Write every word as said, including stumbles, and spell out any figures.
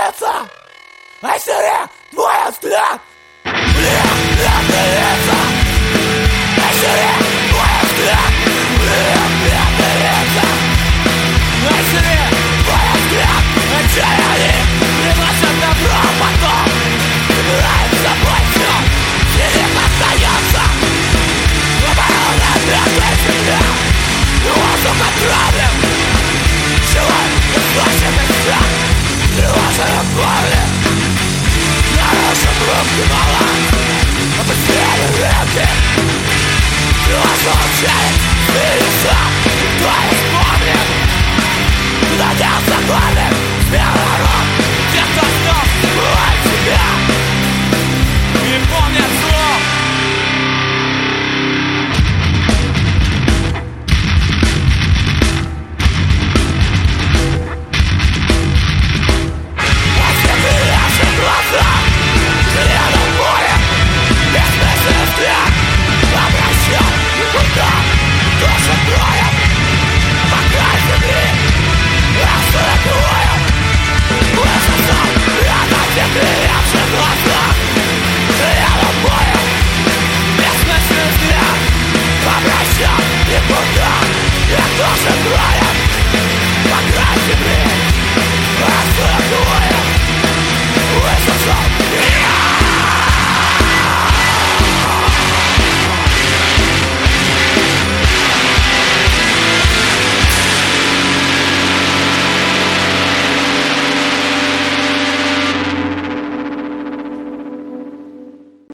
лица, осери твой взгляд. Бледные лица, осери твой взгляд. Бледные лица, осери твой взгляд. Отчаяние приносят добро потом. Нравится собой все, сидит остается. Оборона мертвая земля, воздух отравлен. Живой источник вся, тревожная боли. Нарушен русский баланс, опустили реки. Воздух отчаян, свирится, кто исполнит. Куда делся голем, смелый народ.